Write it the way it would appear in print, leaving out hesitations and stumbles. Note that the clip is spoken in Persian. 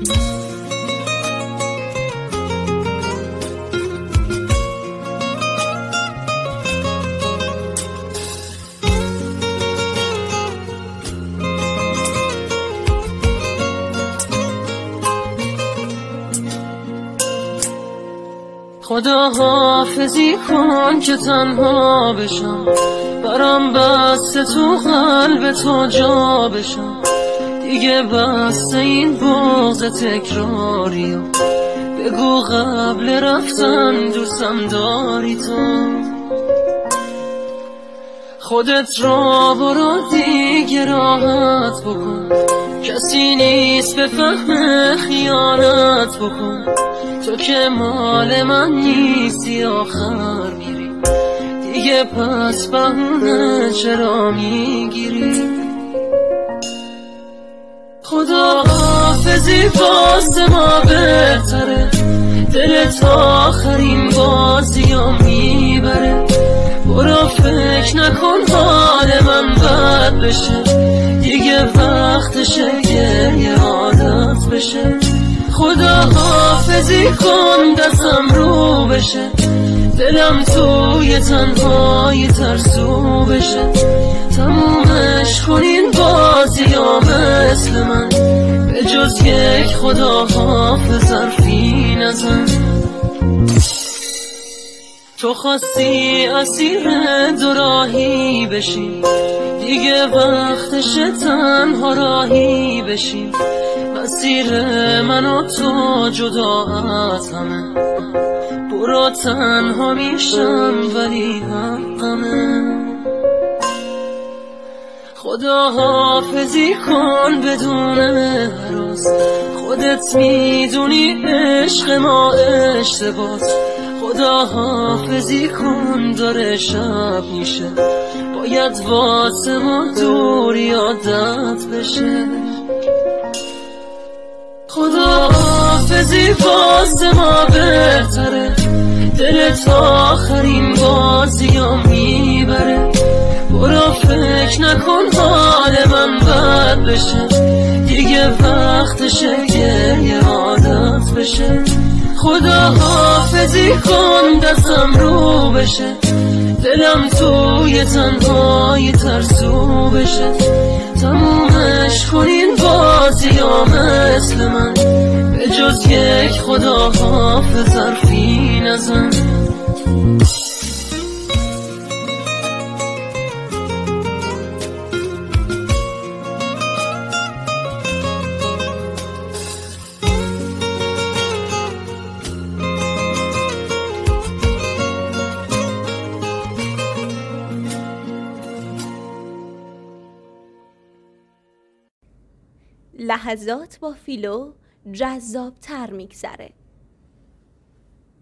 خدا حافظی کن که تنها بشم، برام بسته تو قلب تو جا بشم. دیگه بسته این بغض تکراری، بگو قبل رفتن دوستم داری تو. خودت را برو دیگه راحت بکن، کسی نیست به فهم خیانت بکن. تو که مال من نیستی آخر میری، دیگه پس بهونه چرا میگیری؟ خدا حافظی واسه ما بهتره، دلت آخرین بازیو میبره. برو فکر نکن حال من بد بشه، دیگه وقتشه گریه عادت بشه. خدا حافظی کن دستم رو بشه، دلم توی تنهایی ترسو بشه. تمومش کن این بازی ها مثل من، به جز یک خدا حافظ حرفی نزن. تو خواستی اسیر دوراهی بشی، دیگه وقتشه تنها راهی بشیم. مسیر من و تو جدا از همه، برو تنها میشم ولی حقمه. خدا حافظی کن بدون هراس، خودت میدونی عشق ما اشتباس. خدا حافظی کن داره شب میشه، باید واسه ما دوری عادت بشه. خدا حافظی واسه ما بهتره، دلت آخرین بازیو میبره. برو فکر نکن حال من بد بشه، دیگه وقتشه گریه عادت بشه. خدا حافظی کن دستم رو بشه، دلم توی تنهایی ترسو بشه. تمومش کن این بازی ها مثل من، به جز یک خدا حافظ حرفی نزن. لحظات با فیلو جذاب‌تر میگذره.